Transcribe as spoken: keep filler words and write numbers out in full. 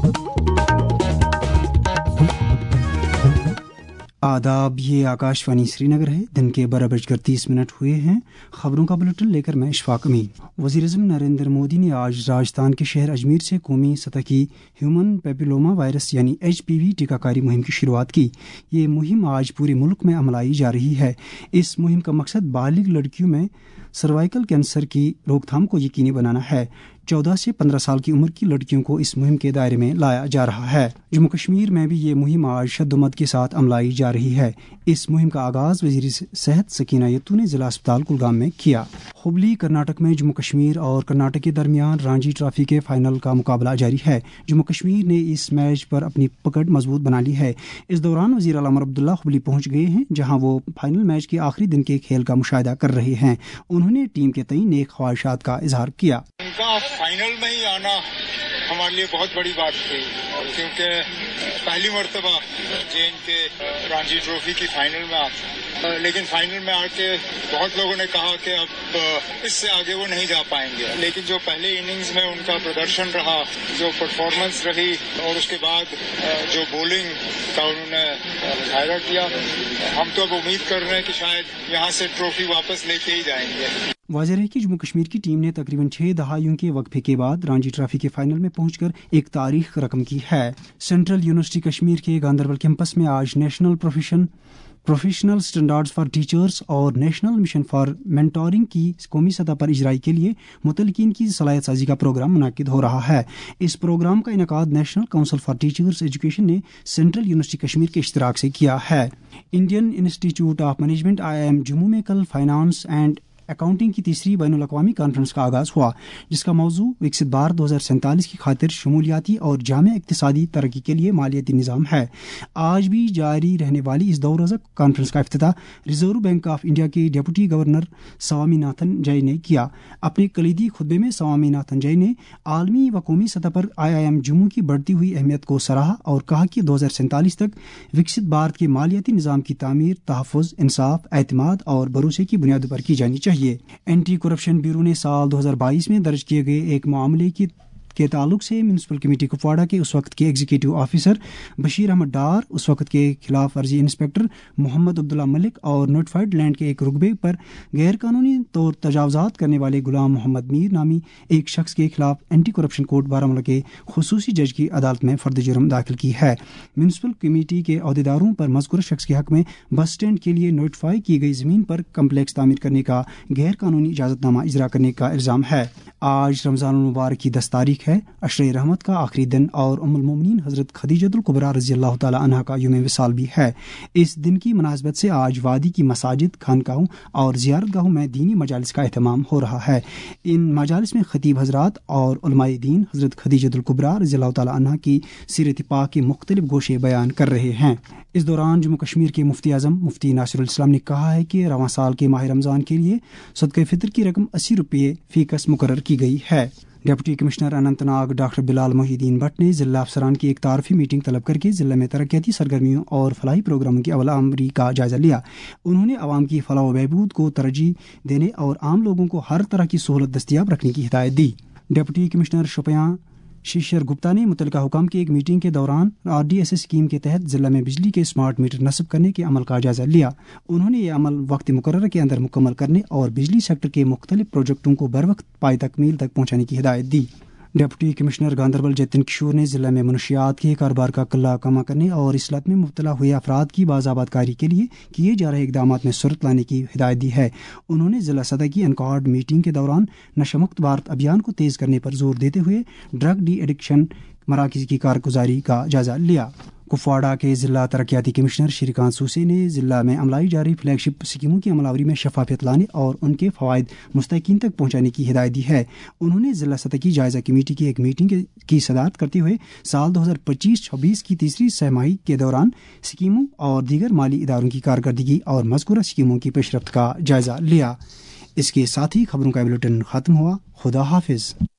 आदाब, ये आकाशवाणी श्रीनगर है। दिन के बारह बजकर तीस मिनट हुए हैं। खबरों का बुलेटिन लेकर मैं इशफाक अमीन। वज़ीर-ए-आज़म नरेंद्र मोदी ने आज राजस्थान के शहर अजमेर से कौमी सतह की ह्यूमन पेपिलोमा वायरस यानी एच पी वी टीकाकारी मुहिम की शुरुआत की। ये मुहिम आज पूरे मुल्क में अमलाई जा रही है। इस मुहिम का मकसद बालिग लड़कियों में सर्वाइकल कैंसर की रोकथाम को यकीनी बनाना है। चौदह से पंद्रह साल की उम्र की लड़कियों को इस मुहिम के दायरे में लाया जा रहा है। जम्मू कश्मीर में भी ये मुहिम आज शद्दोमद के साथ अमलाई जा रही है। इस मुहिम का आगाज वजीर सेहत सकीना यत्तू ने जिला अस्पताल कुलगाम में किया। हुबली कर्नाटक में जम्मू कश्मीर और कर्नाटक के दरमियान रांची ट्रॉफी के फाइनल का मुकाबला जारी है। जम्मू कश्मीर ने इस मैच पर अपनी पकड़ मजबूत बना ली है। इस दौरान वजीर आला उमर अब्दुल्ला हुबली पहुंच गए हैं, जहां वो फाइनल मैच के आखिरी दिन के खेल का मुशाहिदा कर रहे हैं। उन्होंने टीम के तई नेक ख्वाहिशात का इजहार किया। फाइनल में ही आना हमारे लिए बहुत बड़ी बात थी, क्योंकि पहली मर्तबा जे एन के रणजी ट्रॉफी की फाइनल में आता, लेकिन फाइनल में आके बहुत लोगों ने कहा कि अब इससे आगे वो नहीं जा पाएंगे। लेकिन जो पहले इनिंग्स में उनका प्रदर्शन रहा, जो परफॉर्मेंस रही और उसके बाद जो बॉलिंग का उन्होंने मुजाहिरा किया, हम तो अब उम्मीद कर रहे हैं कि शायद यहाँ से ट्रॉफी वापस लेके ही जाएंगे। वाज़ेह है कि जम्मू कश्मीर की टीम ने तकरीबन छह दहाइयों के वक्फे के बाद रणजी ट्रॉफी के फाइनल में पहुंचकर एक तारीख रकम की है। सेंट्रल यूनिवर्सिटी कश्मीर के गांदरबल कैंपस में आज national profession professional standards for teachers और नेशनल मिशन फॉर मेंटोरिंग की कौमी सतह पर इजराई के लिए मुतलकीन की सलाहियत साजी का प्रोग्राम मुनाकिद हो रहा है। इस प्रोग्राम का इनकाद national council for teachers education ने सेंट्रल यूनिवर्सिटी कश्मीर के इश्तिराक से किया है। Indian institute of management I I M Jammu में कल फाइनेंस एंड अकाउंटिंग की तीसरी बैनुल अक़वामी कॉन्फ्रेंस का आगाज हुआ, जिसका मौजू विकसित भारत दो हज़ार सैंतालीस की खातिर शमूलियाती और जामे इक्तिसादी तरक्की के लिए मालियाती निज़ाम है। आज भी जारी रहने वाली इस दो रोज़ा कॉन्फ्रेंस का इफ्तिताह रिजर्व बैंक ऑफ इंडिया के डिप्टी गवर्नर स्वामीनाथन जय ने किया। अपने कलीदी खुतबे में स्वामीनाथन जय ने आलमी व कौमी सतह पर आई आई एम जम्मू की बढ़ती हुई अहमियत को सराहा और कहा कि दो हज़ार सैंतालीस तक विकसित भारत के मालियाती निज़ाम की तामीर तहफ़्फ़ुज़, इंसाफ, एतमाद और भरोसे की बुनियादों पर की जानी चाहिए। एंटी करप्शन ब्यूरो ने साल दो हज़ार बाईस में दर्ज किए गए एक मामले की के ताल्लुक से म्यूनसिपल कमेटी कुपवाड़ा के उस वक्त के एग्जीक्यूटिव ऑफिसर बशीर अहमद डार, उस वक्त के खिलाफ वर्जी इंस्पेक्टर मोहम्मद अब्दुल्ला मलिक और नोटिफाइड लैंड के एक रुकबे पर गैर कानूनी तौर तजावजात करने वाले गुलाम मोहम्मद मीर नामी एक शख्स के खिलाफ एंटी करप्शन कोर्ट बारामूला के खुसूसी जज की अदालत में फर्द जुर्म दाखिल की है। म्यूनसिपल कमेटी के अहदेदारों पर मज़कूर शख्स के हक में बस स्टैंड के लिए नोटिफाई की गई जमीन पर कम्प्लेक्स तामीर करने का गैर कानूनी इजाजतनामा इजरा करने का इल्ज़ाम है। आज रमज़ान मुबारक की दस तारीख है, अशरे रहमत का आखिरी दिन और उम्मुल मोमिनीन हज़रत खदीजतुल कुबरा रज़ी अल्लाह ताला अन्हा का यौम विसाल भी है। इस दिन की मुनासबत से आज वादी की मसाजिद, खानकाहों और ज़ियारतगाहों में दीनी मजालिस का एहतमाम हो रहा है। इन मजालिस में खतीब हज़रात और उलमाए दीन हज़रत खदीजतुल कुबरा रज़ी अल्लाह ताला अन्हा की सीरत पाक के मुख्तलिफ गोशे बयान कर रहे हैं। इस दौरान जम्मू कश्मीर के मुफ्ती आज़म मुफ्ती नासिरुल इस्लाम ने कहा है कि रवां साल के माह रमज़ान के लिए सदक़े फ़ितर की रकम अस्सी रुपये फ़ीकस मुकर्रर की गई है। Deputy commissioner Anantnag doctor Bilal Mohiuddin Bhat ने जिला अफसरान की एक तारफी मीटिंग तलब करके जिले में तरक्याती सरगर्मियों और फलाही प्रोग्रामों की अमल आमरी का जायजा लिया। उन्होंने आवाम की फलाह व बहबूद को तरजीह देने और आम लोगों को हर तरह की सहूलत दस्तियाब रखने की हिदायत दी। डिप्टी कमिश्नर शोपियां शिशर गुप्ता ने मुतल्लिका हुकाम की एक मीटिंग के दौरान R D S S scheme के तहत जिला में बिजली के स्मार्ट मीटर नस्ब करने के अमल का जायजा लिया। उन्होंने ये अमल वक्त मुकर्रर के अंदर मुकम्मल करने और बिजली सेक्टर के मुख्तलिफ प्रोजेक्टों को बर वक्त पाई तकमील तक पहुँचाने की हिदायत दी। डिप्टी कमिश्नर गांदरबल जतिन किशोर ने जिले में मनशियात के कारोबार का कल्ला कमा करने और इस लत में मुब्तला हुए अफराद की बाज़ाबादकारी के लिए किए जा रहे इकदाम में सूरत लाने की हिदायत दी है। उन्होंने जिला सतह की एनकॉर्ड मीटिंग के दौरान नशामुक्त भारत अभियान को तेज़ करने पर जोर देते हुए ड्रग डी एडिक्शन मराकज़ की कारगुजारी का जायजा लिया। कुपवाड़ा के जिला तरक्याती कमिश्नर श्रीकांत सूसे ने जिला में अमलाई जारी फ्लैगशिप स्कीमों की अमलावरी में शफाफियत लाने और उनके फ़वाइद मुस्तकीन तक पहुँचाने की हिदायत दी है। उन्होंने जिला सतह की जायजा कमेटी की एक मीटिंग की सदारत करते हुए साल दो हज़ार पच्चीस छब्बीस की तीसरी सहमाही के दौरान स्कीमों और दीगर माली इदारों की कारकर्दगी और मज़कूरा स्कीमों की पेशरफ्त का जायजा लिया। इसके साथ ही खबरों का बुलेटिन ख़त्म हुआ। खुदा हाफिज़।